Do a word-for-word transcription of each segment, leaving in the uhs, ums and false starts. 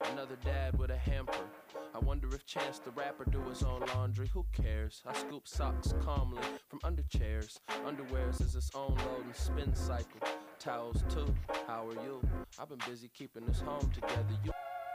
Another dad with a hamper. I wonder if Chance the Rapper do his own laundry. Who cares? I scoop socks calmly from under chairs. Underwears is its own load and spin cycle. Towels too. How are you? I've been busy keeping this home together. You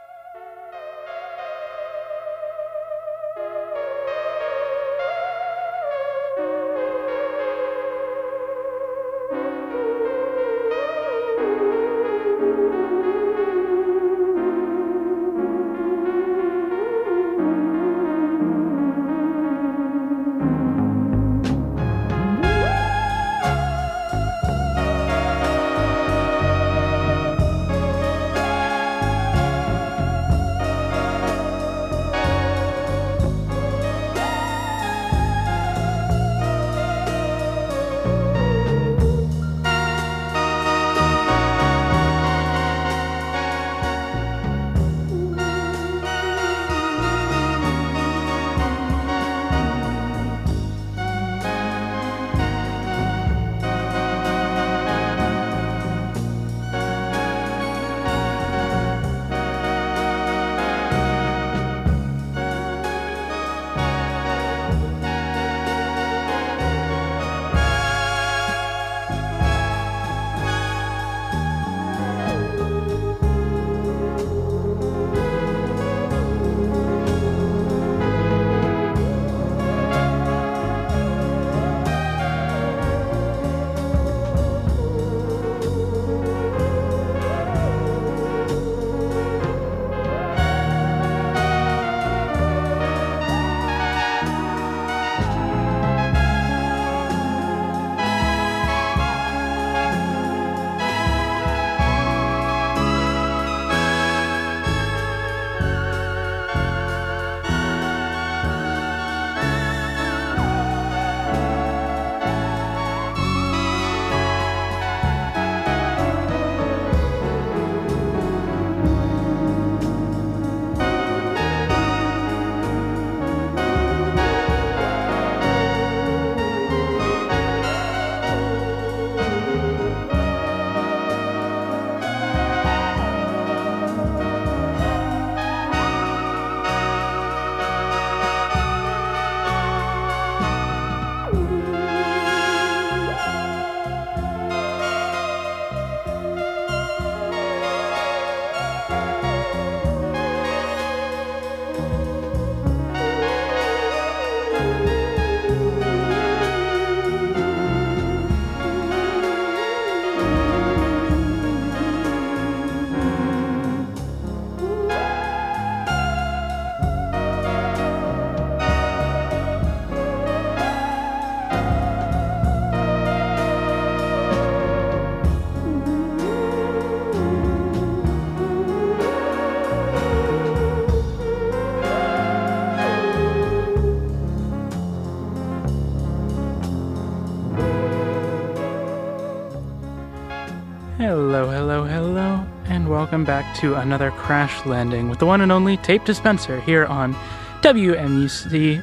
Hello, hello, hello, and welcome back to another Crash Landing with the one and only Tape Dispenser here on W M U C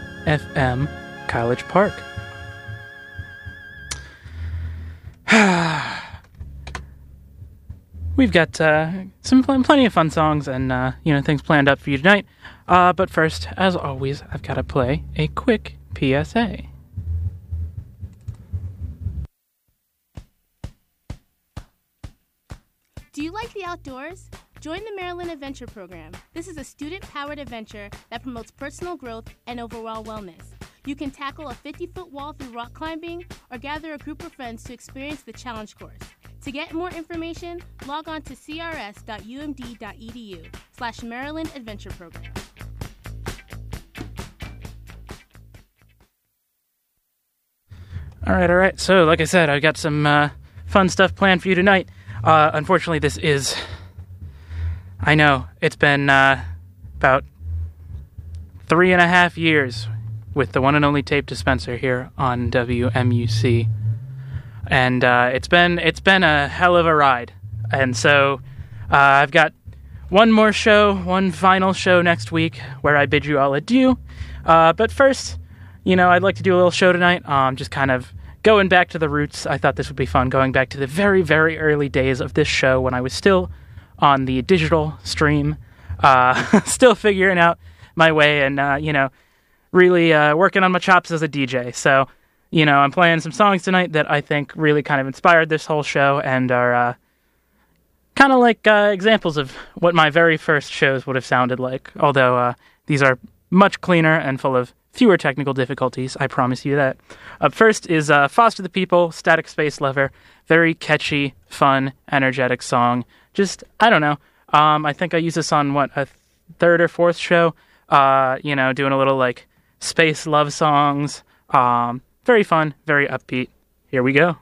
F M College Park. We've got uh, some pl- plenty of fun songs and uh, you know things planned up for you tonight. Uh, but first, as always, I've got to play a quick P S A. Do you like the outdoors? Join the Maryland Adventure Program. This is a student-powered adventure that promotes personal growth and overall wellness. You can tackle a fifty-foot wall through rock climbing or gather a group of friends to experience the challenge course. To get more information, log on to crs.umd.edu slash Maryland Adventure Program. All right, all right. So, like I said, I've got some uh, fun stuff planned for you tonight. Uh, unfortunately, this is... I know, it's been uh, about three and a half years with the one and only Tape Dispenser here on W M U C. And uh, it's been it's been a hell of a ride. And so uh, I've got one more show, one final show next week where I bid you all adieu. Uh, but first, you know, I'd like to do a little show tonight. Um, just kind of going back to the roots. I thought this would be fun, going back to the very, very early days of this show when I was still on the digital stream. Uh, still figuring out my way and, uh, you know, really uh, working on my chops as a D J. So, you know, I'm playing some songs tonight that I think really kind of inspired this whole show and are uh, kind of like uh, examples of what my very first shows would have sounded like. Although uh, these are much cleaner and full of fewer technical difficulties, I promise you that. Up first is uh, Foster the People, Static Space Lover. Very catchy, fun, energetic song. Just, I don't know. Um, I think I used this on, what, a third or fourth show? Uh, you know, doing a little, like, space love songs. Um, very fun, very upbeat. Here we go.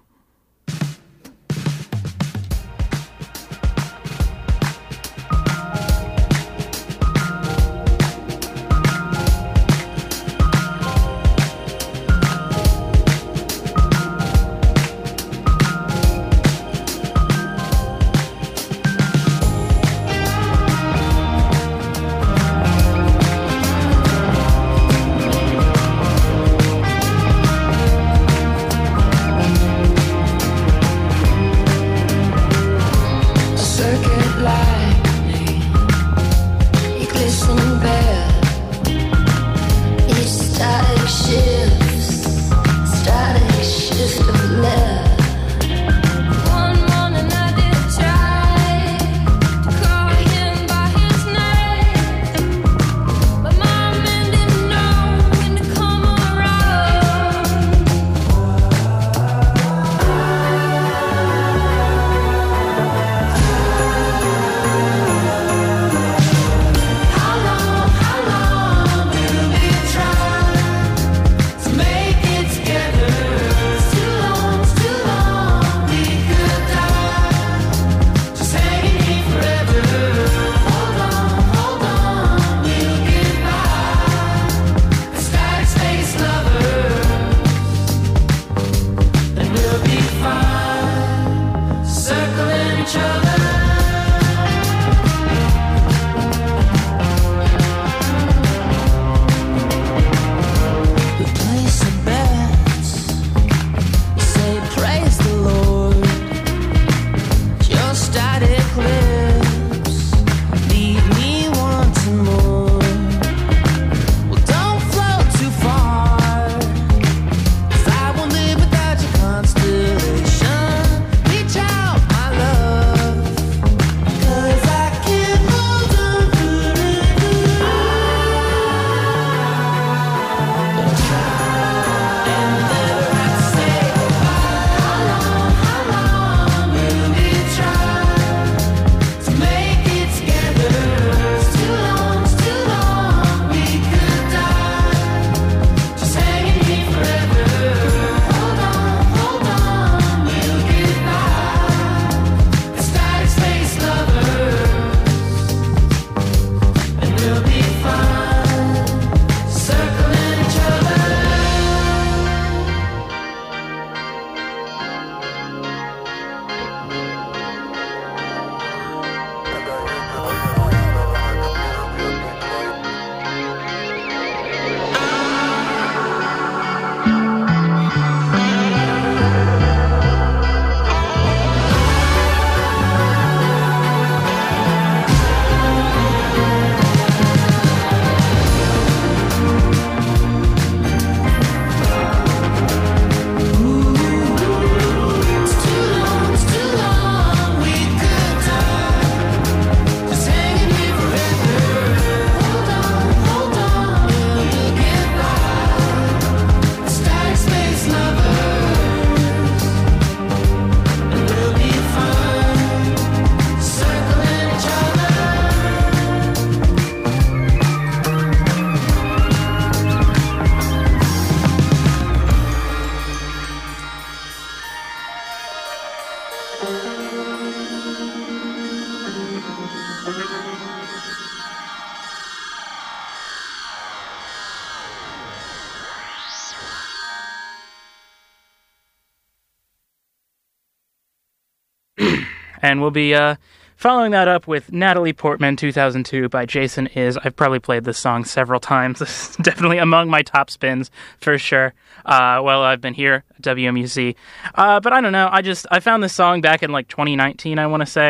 And we'll be uh, following that up with Natalie Portman, two thousand two, by Jason Is. I've probably played this song several times. This is definitely among my top spins, for sure. Uh, well, I've been here at W M U C. Uh, but I don't know, I just, I found this song back in like twenty nineteen, I want to say.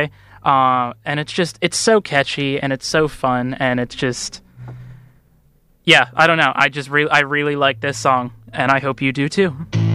Uh, and it's just, it's so catchy, and it's so fun, and it's just, yeah, I don't know. I just really, I really like this song, and I hope you do too.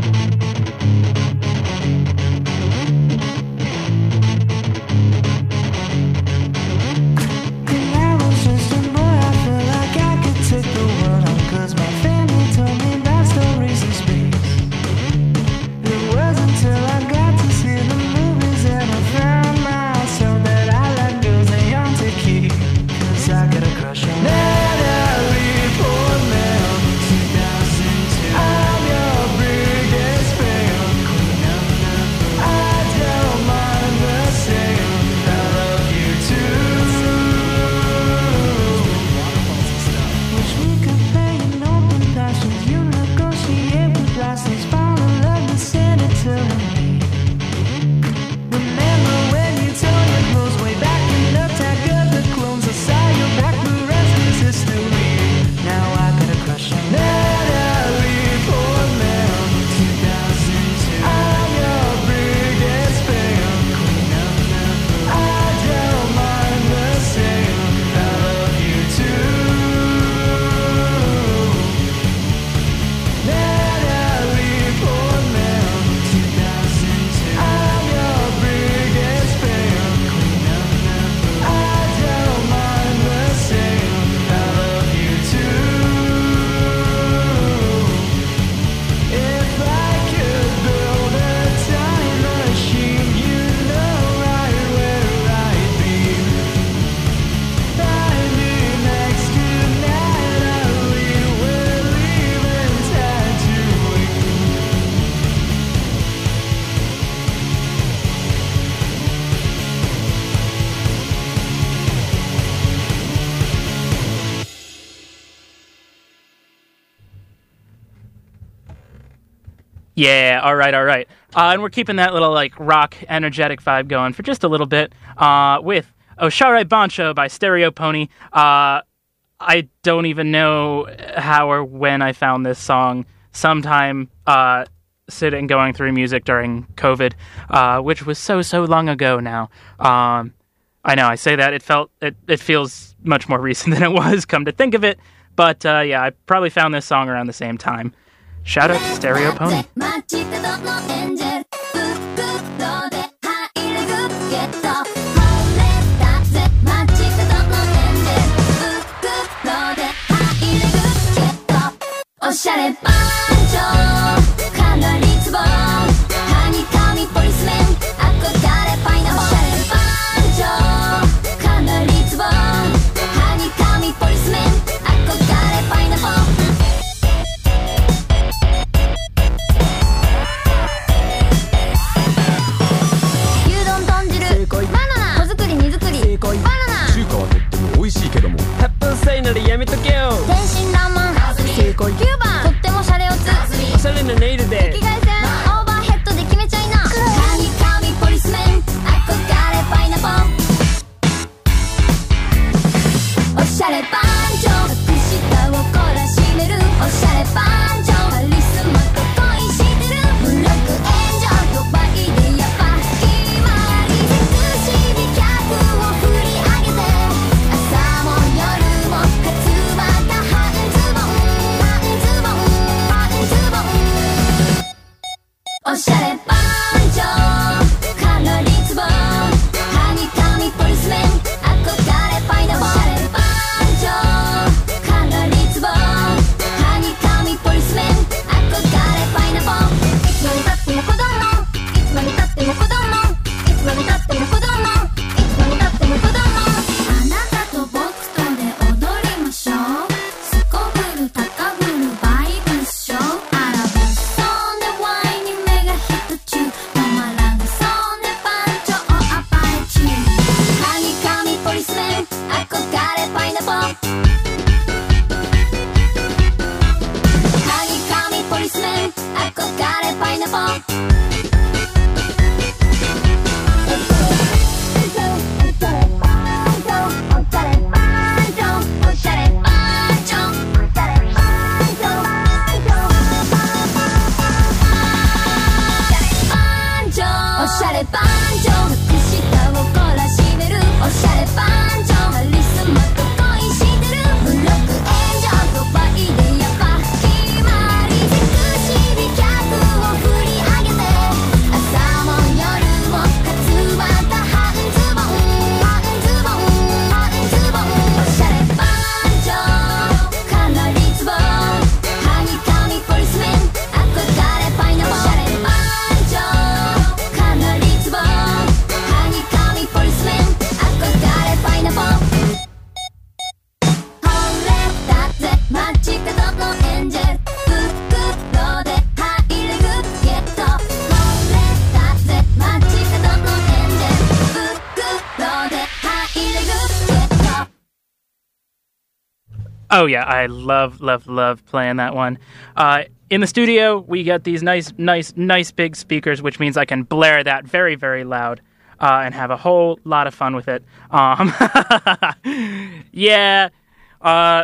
Yeah, all right, all right. Uh, and we're keeping that little, like, rock, energetic vibe going for just a little bit uh, with Oshare Bancho by Stereo Pony. Uh, I don't even know how or when I found this song. Sometime uh, sitting going through music during COVID, uh, which was so, so long ago now. Um, I know, I say that. It felt, it, it feels much more recent than it was, come to think of it. But, uh, yeah, I probably found this song around the same time. Shout out to Stereo Pony. Oh, yeah, I love, love, love playing that one. Uh, in the studio, we got these nice, nice, nice big speakers, which means I can blare that very, very loud uh, and have a whole lot of fun with it. Um, yeah. Uh,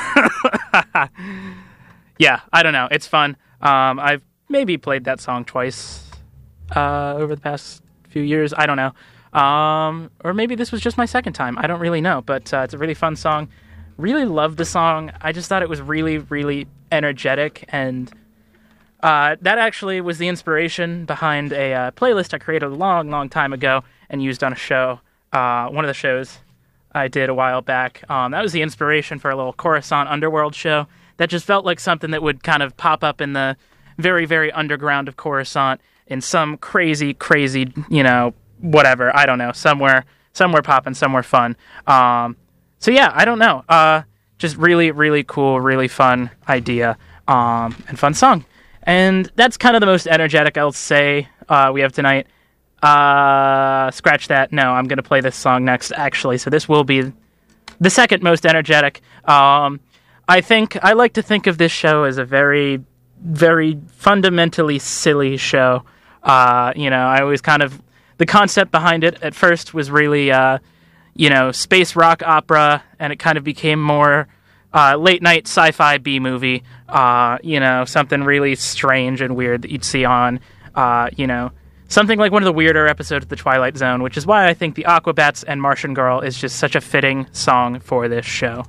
yeah, I don't know. It's fun. Um, I've maybe played that song twice uh, over the past few years. I don't know. Um, or maybe this was just my second time. I don't really know, but uh, it's a really fun song. Really loved the song. I just thought it was really, really energetic, and uh, that actually was the inspiration behind a uh, playlist I created a long, long time ago and used on a show, uh, one of the shows I did a while back. Um, that was the inspiration for a little Coruscant Underworld show that just felt like something that would kind of pop up in the very, very underground of Coruscant in some crazy, crazy, you know, whatever, I don't know, somewhere, somewhere popping, somewhere fun. Um, So yeah, I don't know. Uh, just really, really cool, really fun idea, um, and fun song. And that's kind of the most energetic I'll say uh, we have tonight. Uh, scratch that. No, I'm going to play this song next, actually. So this will be the second most energetic. Um, I think, I like to think of this show as a very, very fundamentally silly show. Uh, you know, I always kind of, the concept behind it at first was really... Uh, you know, space rock opera, and it kind of became more uh, late-night sci-fi B-movie, uh, you know, something really strange and weird that you'd see on, uh, you know, something like one of the weirder episodes of The Twilight Zone, which is why I think the Aquabats and Martian Girl is just such a fitting song for this show.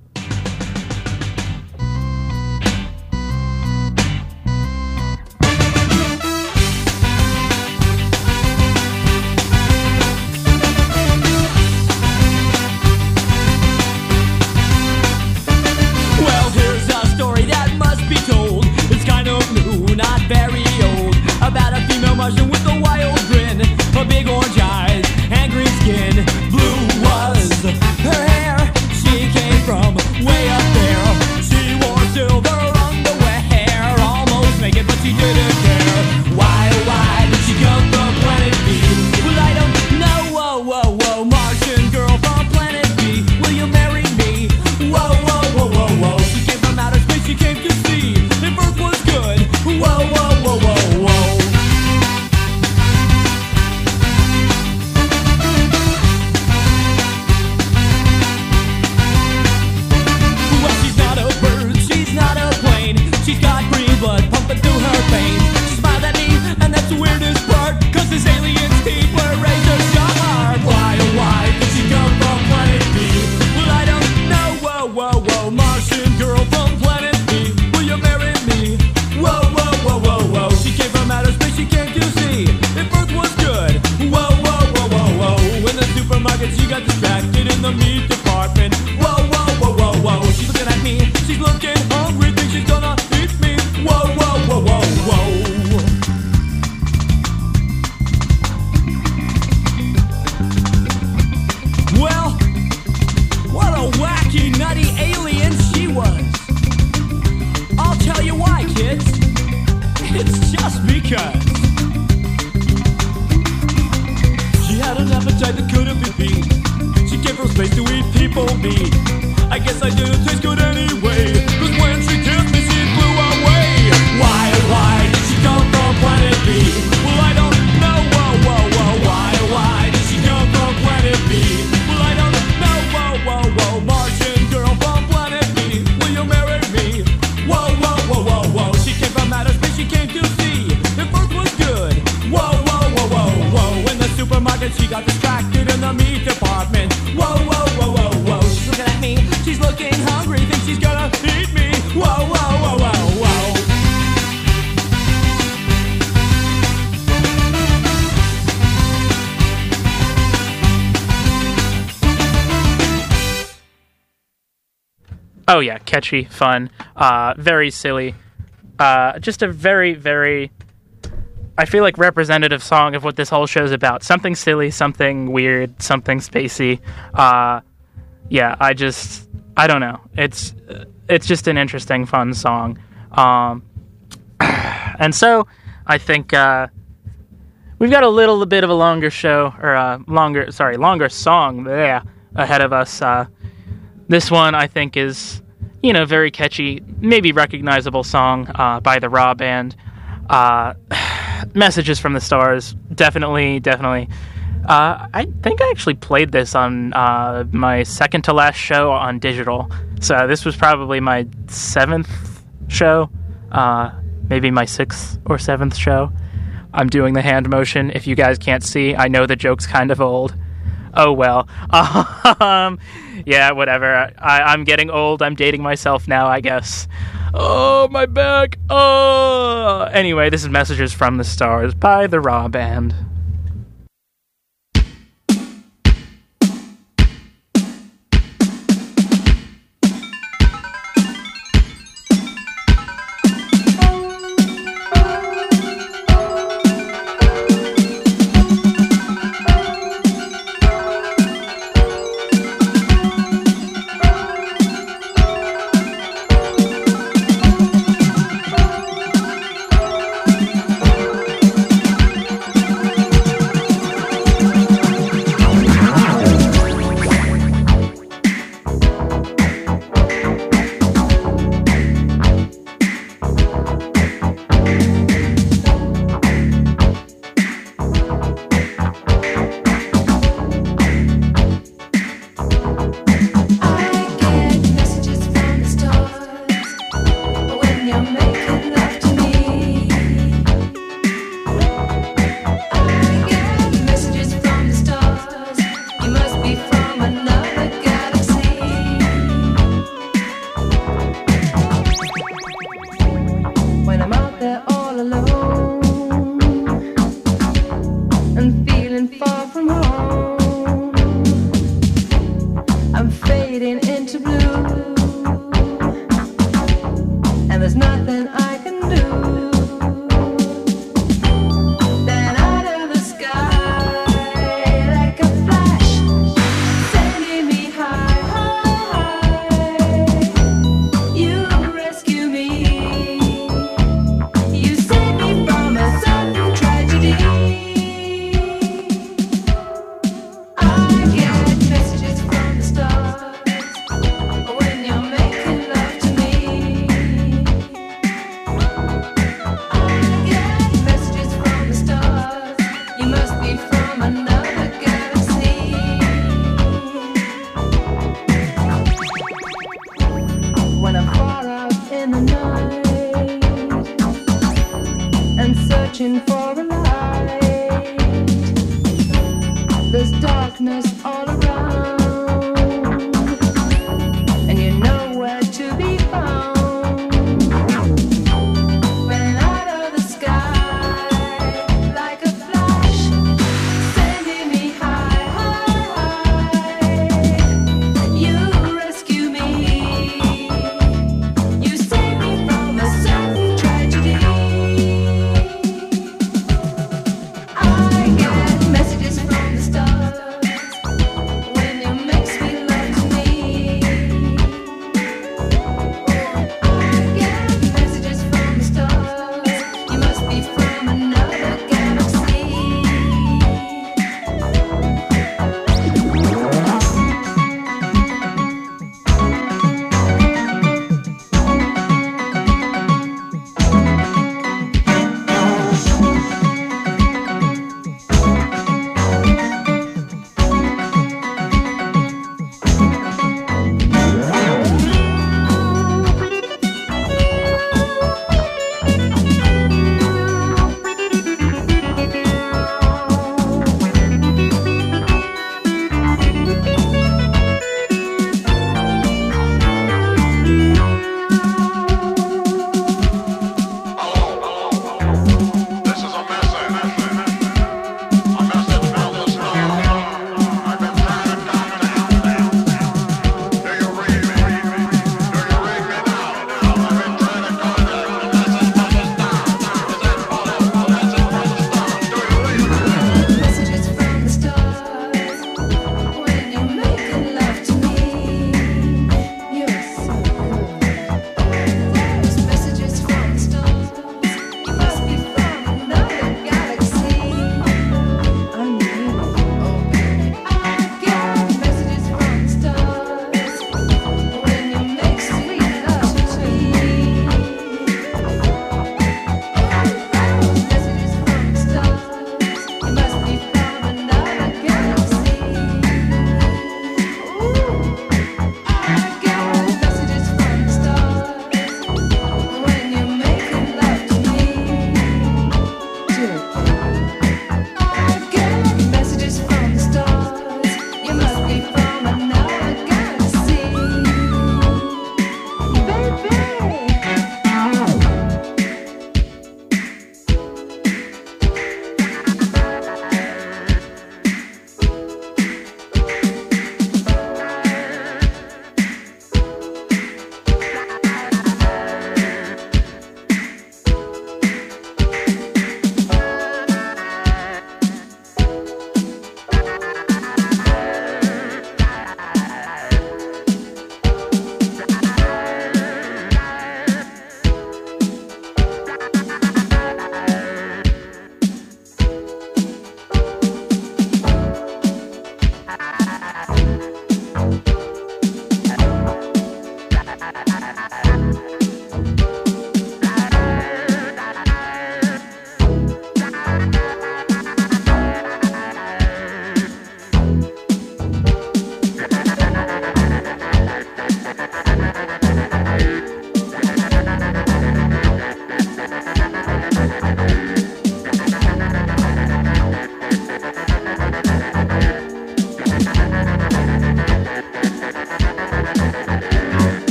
With a wild grin, a big orange eyes and green skin. Blue was her hair. She came from way up there. She wore silver underwear, almost naked, but she didn't care. Why, why did she come from planet B? Well, I don't know. Whoa, whoa, whoa, Martian girl from planet B. Will you marry me? Whoa, whoa, whoa, whoa, whoa. She came from outer space. She came to see if Earth was good. Whoa, whoa, whoa, whoa, whoa. She's got green blood pumping through her veins. She smiled at me, and that's the weirdest part, cause this alien's teeth were razor sharp. Why, oh why did she come from planet B? Well, I don't know. Whoa, whoa, whoa, Martian girl from planet B. Will you marry me? Whoa, whoa, whoa, whoa, whoa. She came from outer space, she came to see if Earth was good. Whoa, whoa, whoa, whoa, whoa. In the supermarket, she got distracted in the meat department. Whoa, whoa, whoa, whoa, whoa. She's looking at me, she's looking hungry, thinks she's gonna eat me. Whoa, whoa, whoa, whoa, whoa. Well, what a wacky, nutty alien she was. I'll tell you why, kids. It's just because she had an appetite that couldn't be beat. She came from space to eat people meat. I guess I didn't taste good anyway, cause when she kissed me, she flew away. Why, why did she come from planet B? Well, I don't know. Whoa, whoa, whoa. Why, why did she come from planet B? Well, I don't know. Whoa, whoa, whoa. Martian girl from planet B. Will you marry me? Whoa, whoa, whoa, whoa, whoa. She came from outer space. She came to see if Earth was good. Whoa, whoa, whoa, whoa, whoa. In the supermarket, she got distracted in the meat department. Whoa, whoa, whoa, whoa, whoa. She's looking at me. She's looking hungry. Thinks she's gonna eat me. Whoa, whoa, whoa, whoa, whoa. Oh yeah, catchy, fun, uh, very silly. Uh, just a very, very, I feel like representative song of what this whole show's about. Something silly, something weird, something spacey. Uh, yeah, I just, I don't know. It's, it's just an interesting, fun song. Um, and so, I think, uh, we've got a little bit of a longer show, or a longer, sorry, longer song there ahead of us. Uh, this one, I think, is you know, very catchy, maybe recognizable song uh, by the Raw Band. Uh, Messages from the Stars, definitely, definitely. Uh, I think I actually played this on uh, my second to last show on digital. So this was probably my seventh show, uh, maybe my sixth or seventh show. I'm doing the hand motion. If you guys can't see, I know the joke's kind of old. Oh, well. Um, yeah, whatever. I, I'm getting old. I'm dating myself now, I guess. Oh, my back. Oh. Anyway, this is Messages from the Stars by the Raw Band.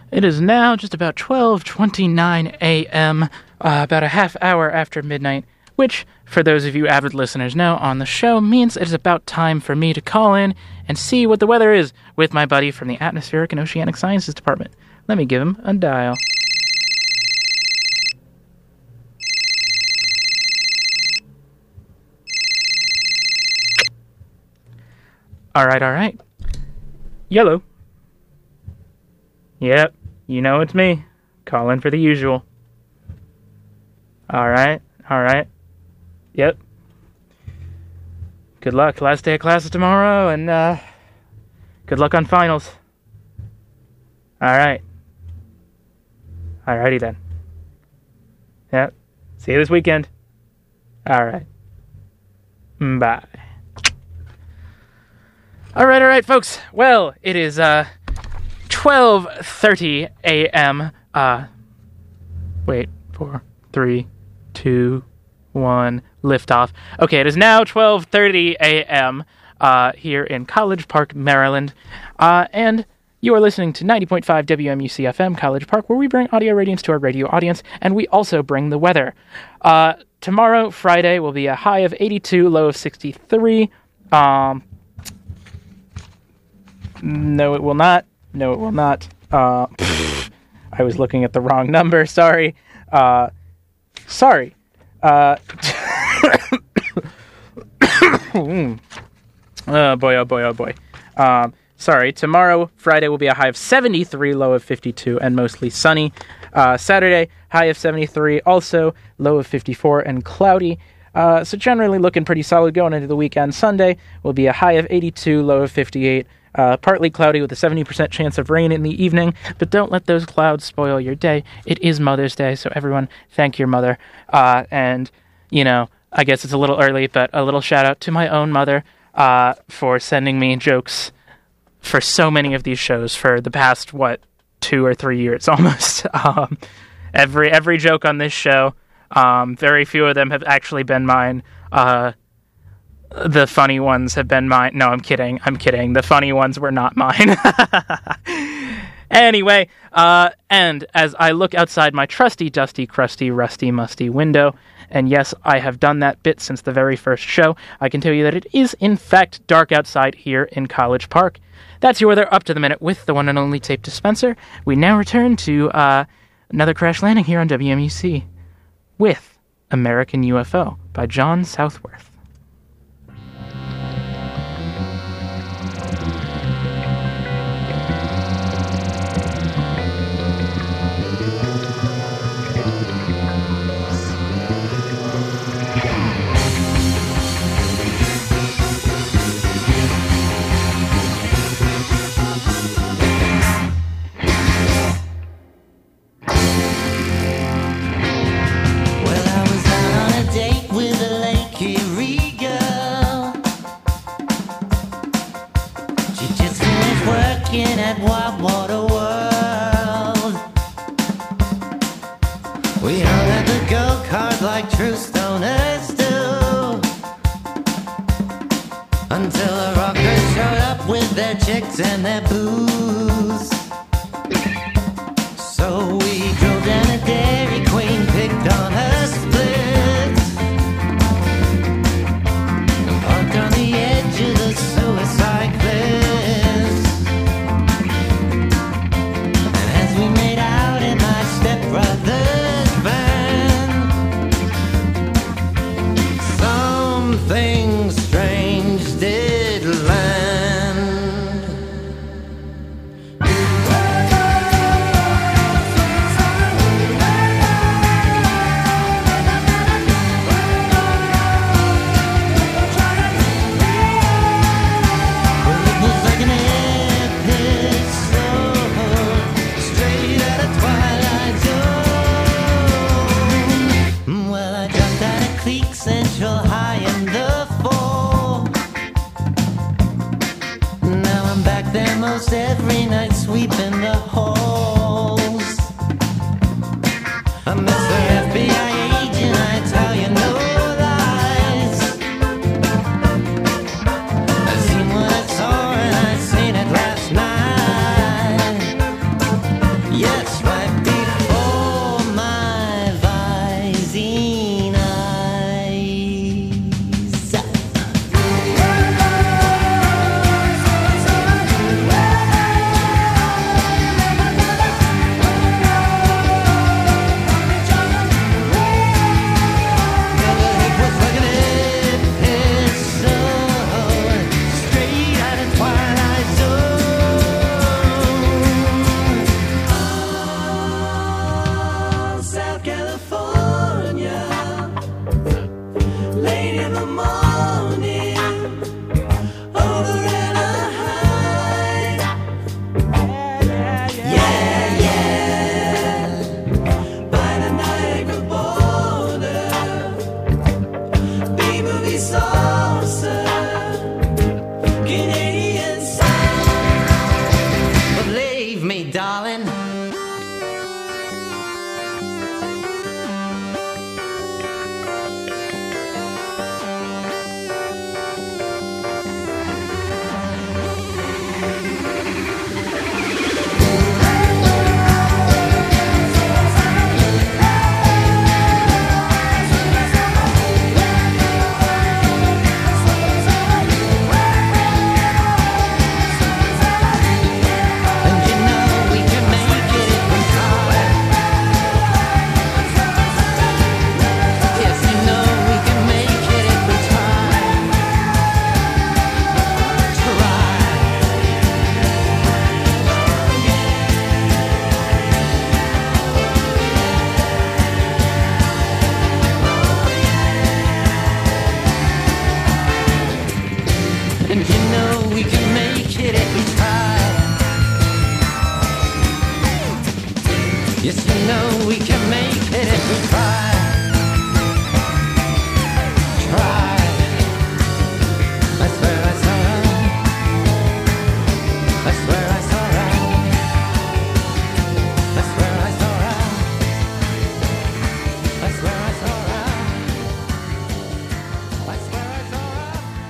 It is now just about twelve twenty-nine a.m., uh, about a half hour after midnight, which, for those of you avid listeners know on the show, means it is about time for me to call in and see what the weather is with my buddy from the Atmospheric and Oceanic Sciences Department. Let me give him a dial. All right, all right. Yellow. Yep, you know it's me. Calling for the usual. All right, all right. Yep. Good luck. Last day of classes tomorrow, and uh, good luck on finals. All right. Alrighty then. Yep. See you this weekend. All right. Bye. All right, all right, folks. Well, it is uh twelve thirty a.m. Uh, wait, four, three, two, one, liftoff. Okay, it is now twelve thirty a.m. Uh, here in College Park, Maryland, uh, and you are listening to ninety point five W M U C F M College Park, where we bring audio radiance to our radio audience, and we also bring the weather. Uh, tomorrow, Friday, will be a high of eighty-two, low of sixty-three. Um, no, it will not. No, it will not. Uh, pff, I was looking at the wrong number. Sorry. Uh, sorry. Uh, oh boy, oh boy, oh boy. Um, sorry. Tomorrow, Friday, will be a high of seventy-three, low of fifty-two, and mostly sunny. Uh, Saturday, high of seventy-three, also low of fifty-four and cloudy. Uh, so generally looking pretty solid going into the weekend. Sunday will be a high of eighty-two, low of fifty-eight. Uh, partly cloudy with a seventy percent chance of rain in the evening, but don't let those clouds spoil your day. It is Mother's Day, so everyone thank your mother. Uh, and, you know, I guess it's a little early, but a little shout out to my own mother uh, for sending me jokes for so many of these shows for the past, what, two or three years almost. um, every every joke on this show, um, very few of them have actually been mine. Uh, The funny ones have been mine. No, I'm kidding. I'm kidding. The funny ones were not mine. Anyway, uh, and as I look outside my trusty, dusty, crusty, rusty, musty window, and yes, I have done that bit since the very first show, I can tell you that it is, in fact, dark outside here in College Park. That's your weather up to the minute with the one and only tape dispenser. We now return to uh, another crash landing here on W M U C with American U F O by John Southworth. At Wild Water World, we hung at the go-kart like true stoners do, until the rockers showed up with their chicks and their booze. So we drove down to Dairy Queen, picked on her splits, and parked on the edge of the Suicide Cliffs. Brothers van, something strange did land. Well, it was like an episode straight out of Twilight Zone. Central high in the fall. Now I'm back there most every night, sweeping the halls. I miss the F B I agent, I tell you no lies. I've seen what I saw and I seen it last night. we can make it if we try. Try. I swear I saw her. I swear I saw her. I swear I saw her. I swear I saw her. I swear I saw her.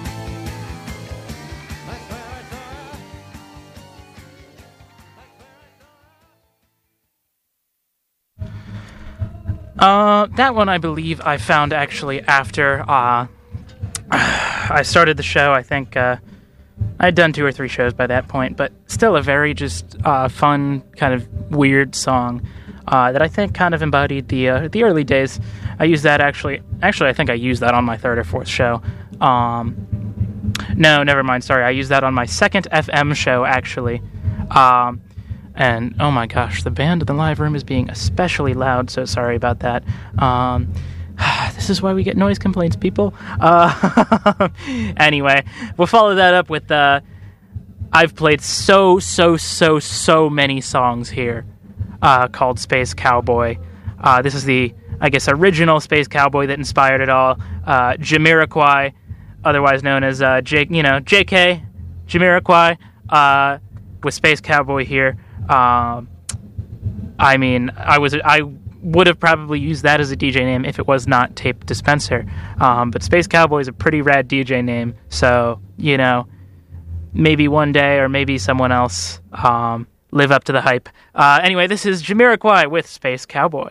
I swear I saw her. Uh, that one I believe I found actually after uh, I started the show. I think uh, I'd done two or three shows by that point, but still a very just uh, fun, kind of weird song uh, that I think kind of embodied the uh, the early days. I used that actually. Actually, I think I used that on my third or fourth show. Um, no, never mind. Sorry, I used that on my second F M show actually. Um, And, oh my gosh, the band in the live room is being especially loud, so sorry about that. Um, this is why we get noise complaints, people. Uh, anyway, we'll follow that up with, uh, I've played so, so, so, so many songs here uh, called Space Cowboy. Uh, this is the, I guess, original Space Cowboy that inspired it all. Uh, Jamiroquai, otherwise known as, uh, J, you know, J K, Jamiroquai, uh, with Space Cowboy here. Um, I mean, I was I would have probably used that as a D J name if it was not Tape Dispenser. Um, but Space Cowboy is a pretty rad D J name, so you know, maybe one day or maybe someone else um, live up to the hype. Uh, anyway, this is Jamiroquai with Space Cowboy.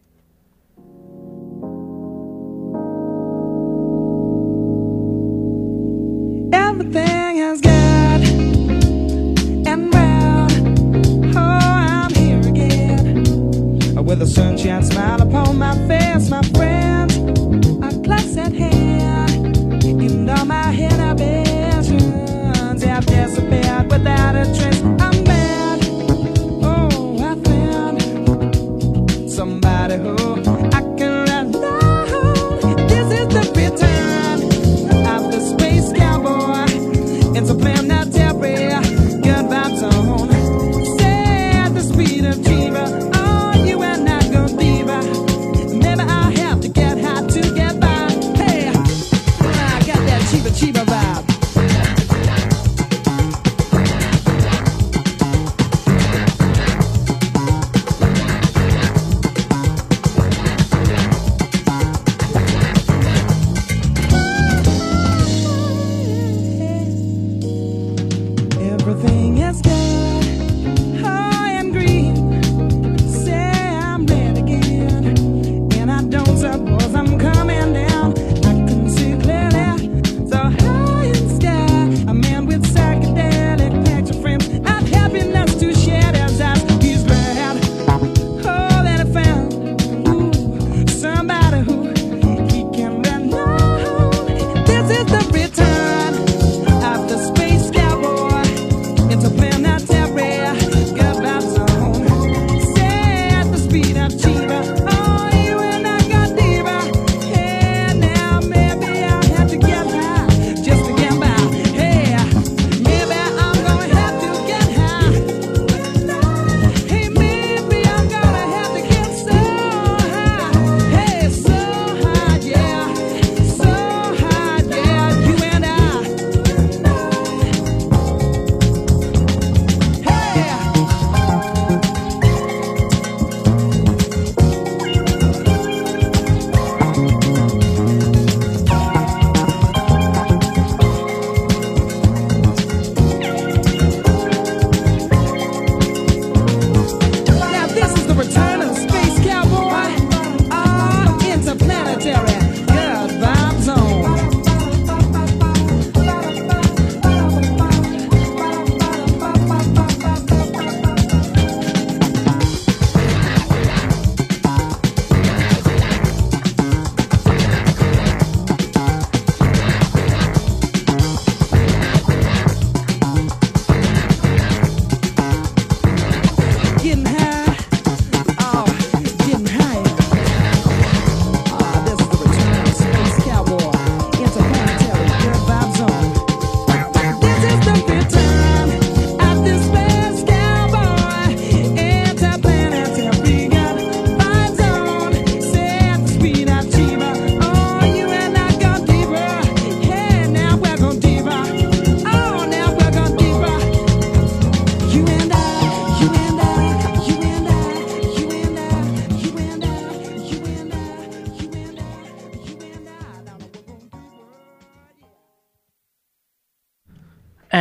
Everything is good and round. Oh, I'm here again with a sunshine smile upon my face, my friends. A glass at hand, even though my inhibitions have disappeared without a trace. I'm mad. Oh, I found somebody who I can rely on. This is the return of the Space Cowboy. It's a planetary good vibes on. Say at the speed of Jiva, oh, you and I go diva. Maybe I have to get high to get by. Hey, I got that Chiba Chiba vibe. Everything is good, high and green. Say I'm red again, and I don't suppose I'm coming down. I can see clearly, so high in the sky. A man with psychedelic picture frames, I'd happiness to share his eyes. He's glad, oh, that I found ooh, somebody who he can rely on. This is the return of the Space Cowboy. It's a planetary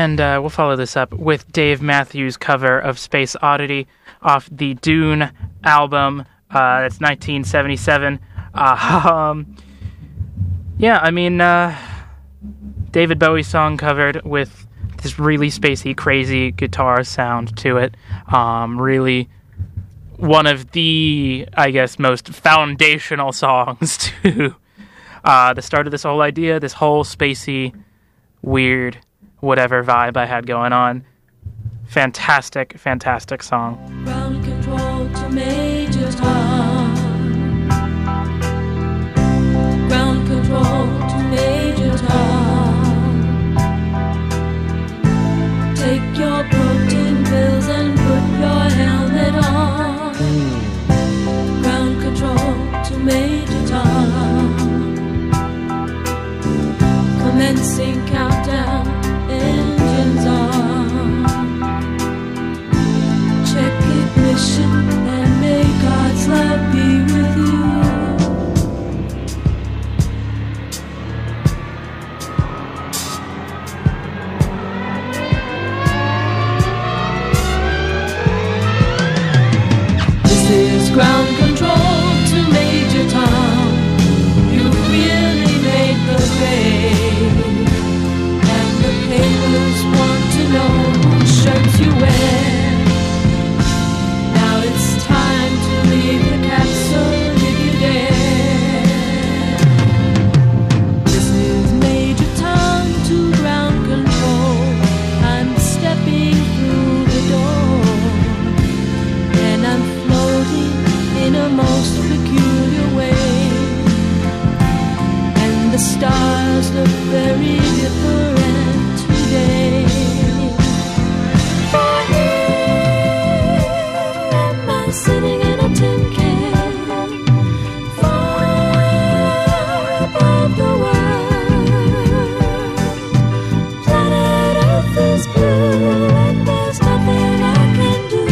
And uh, we'll follow this up with Dave Matthews' cover of Space Oddity off the Dune album. Uh, that's nineteen seventy-seven. Uh, um, yeah, I mean, uh, David Bowie's song covered with this really spacey, crazy guitar sound to it. Um, really one of the, I guess, most foundational songs to uh, the start of this whole idea, this whole spacey, weird, whatever vibe I had going on. Fantastic, fantastic song. Ground control to Major Tom. Ground control to Major Tom. Take your protein pills and put your helmet on. Ground control to Major Tom. Commencing countdown, engines on. Check ignition and may God's love be with you. This is ground control to Major Tom. You really made the grade, and the papers want to know whose shirts you wear. Now it's time to leave the capsule if you dare. This is Major Tom to ground control. I'm stepping through the door, and I'm floating in a most peculiar way. And the stars look very different today. For here am I sitting in a tin can, far above the world. Planet Earth is blue, and there's nothing I can do.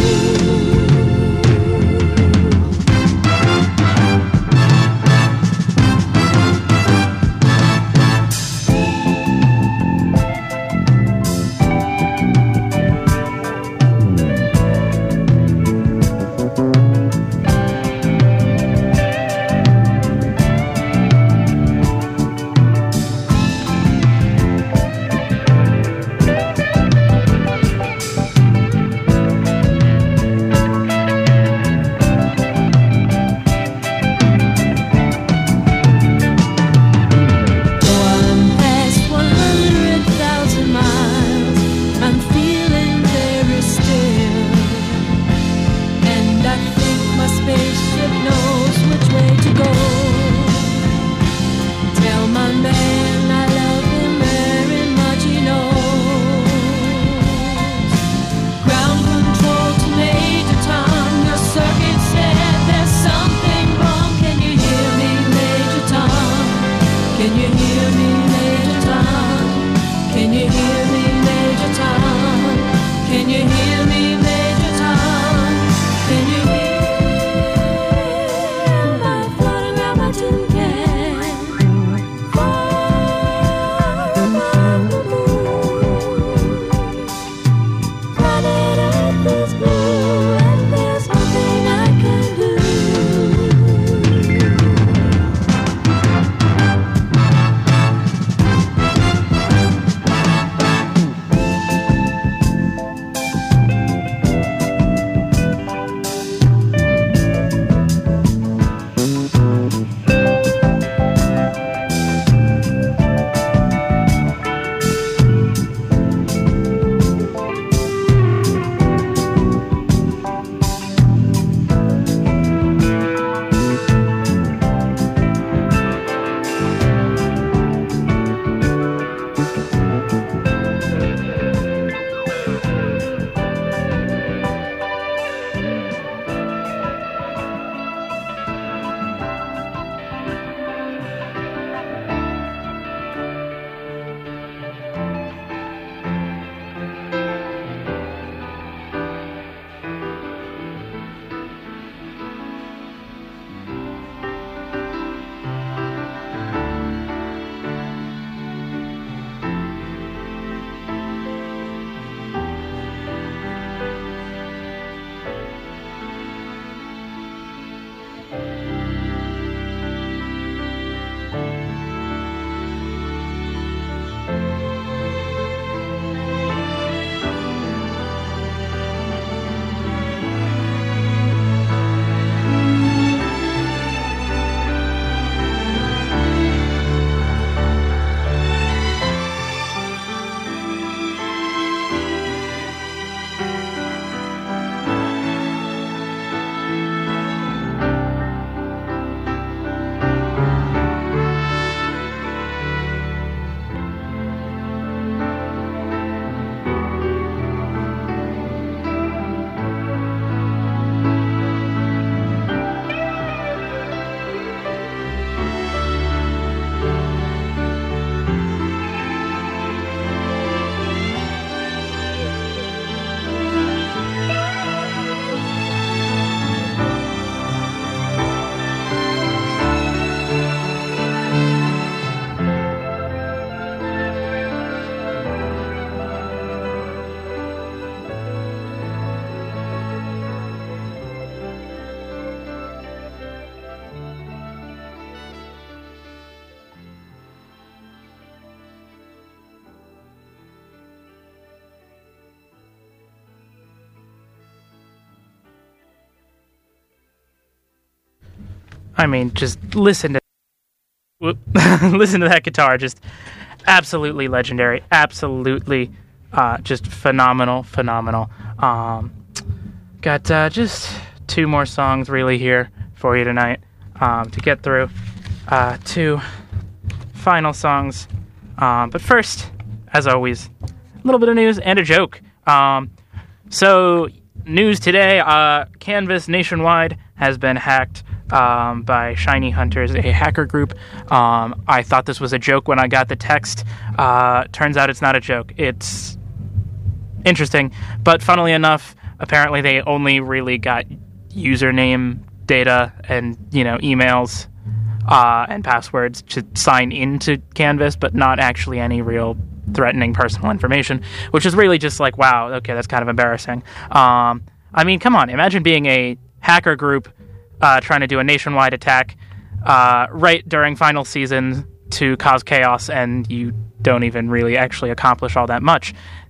I mean, just listen to whoop, listen to that guitar. Just absolutely legendary. Absolutely uh, just phenomenal, phenomenal. Um, got uh, just two more songs really here for you tonight um, to get through. Uh, two final songs. Um, but first, as always, a little bit of news and a joke. Um, so, news today, uh, Canvas Nationwide has been hacked um, by Shiny Hunters, a hacker group. Um, I thought this was a joke when I got the text. Uh, turns out it's not a joke. It's interesting. But funnily enough, apparently they only really got username data and, you know, emails uh, and passwords to sign into Canvas, but not actually any real threatening personal information, which is really just like, wow, okay, that's kind of embarrassing. Um, I mean, come on, imagine being a hacker group uh, trying to do a nationwide attack uh, right during final season to cause chaos, and you don't even really actually accomplish all that much.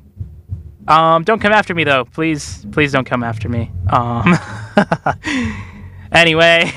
Um, don't come after me, though. Please, please don't come after me. Um, anyway,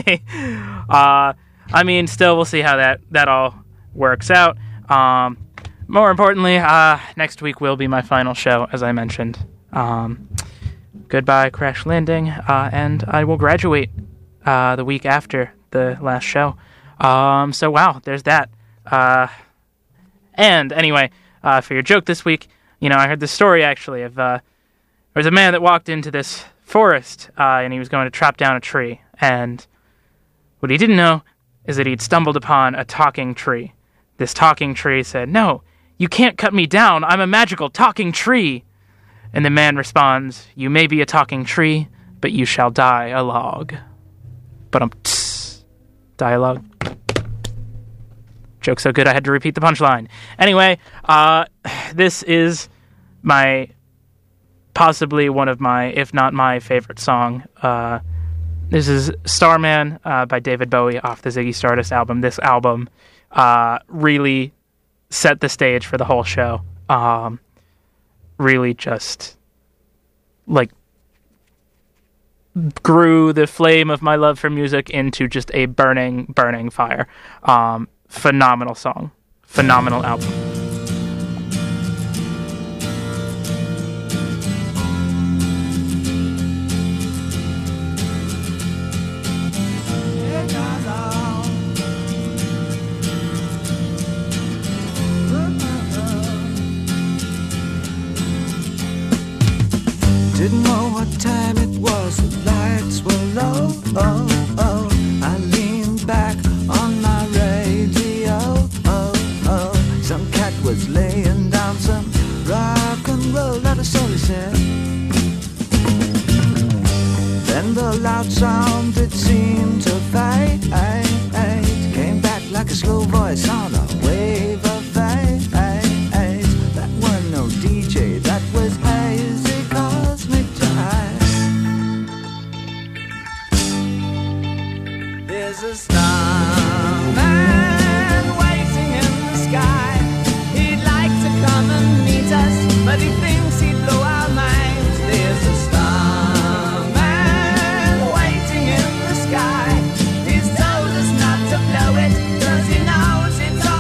uh, I mean, still, we'll see how that, that all works out. Um, more importantly, uh, next week will be my final show, as I mentioned. Um, goodbye, Crash Landing, uh, and I will graduate uh, the week after the last show. Um, so, wow, there's that. Uh, and, anyway, uh, for your joke this week, you know, I heard this story, actually, of, uh, there was a man that walked into this forest, uh, and he was going to chop down a tree, and what he didn't know is that he'd stumbled upon a talking tree. This talking tree said, "No, you can't cut me down, I'm a magical talking tree." And the man responds, "You may be a talking tree, but you shall die a log." But um, dialogue. Joke so good I had to repeat the punchline. Anyway, uh, this is my, possibly one of my, if not my favorite song. Uh, this is Starman uh, by David Bowie off the Ziggy Stardust album. This album uh, really set the stage for the whole show. Um, really just, like, grew the flame of my love for music into just a burning, burning fire. Um, phenomenal song. Phenomenal album. Didn't know what time it was, the lights were low, oh, oh. I leaned back on my radio, oh, oh. Some cat was laying down some rock and roll, that is all he said. Then the loud sound, it seemed to fade, came back like a slow voice on a wave of fade. That weren't no D J, that was hazy cosmic jive. There's a starman waiting in the sky. He'd like to come and meet us, but he thinks he'd blow our minds. There's a starman waiting in the sky. He's told us not to blow it, 'cause he knows it's all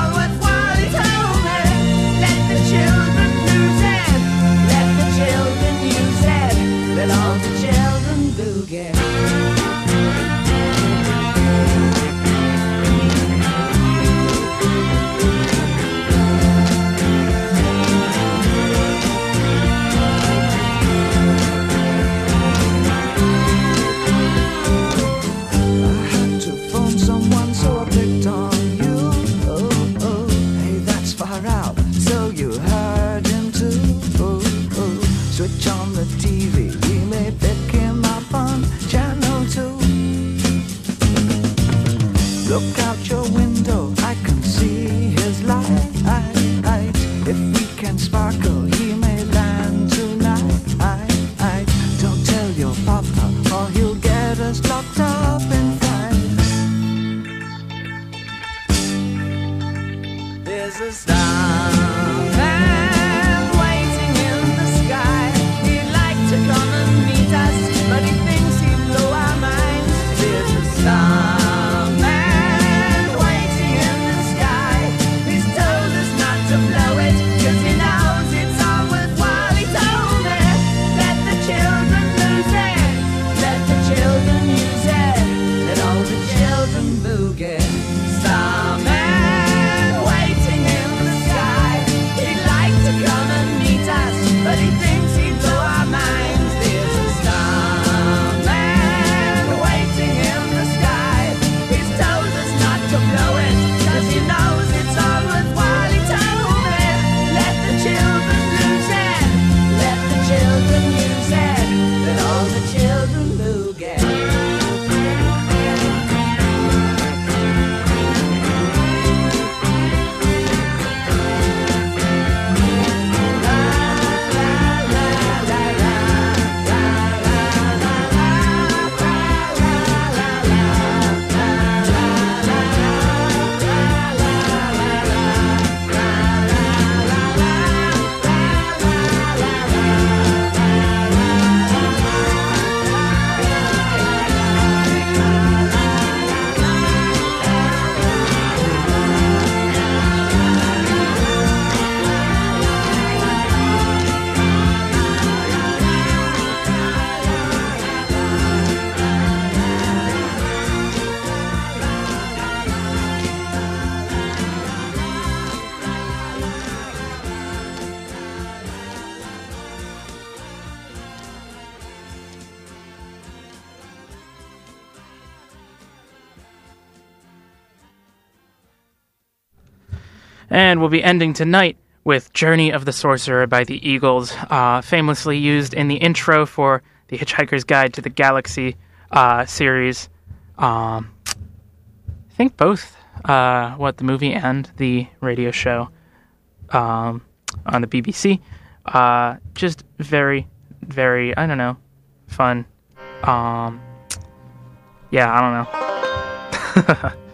And we'll be ending tonight with Journey of the Sorcerer by the Eagles, uh, famously used in the intro for the Hitchhiker's Guide to the Galaxy uh, series. Um, I think both, uh, what, the movie and the radio show um, on the B B C. Uh, just very, very, I don't know, fun. Um, yeah, I don't know.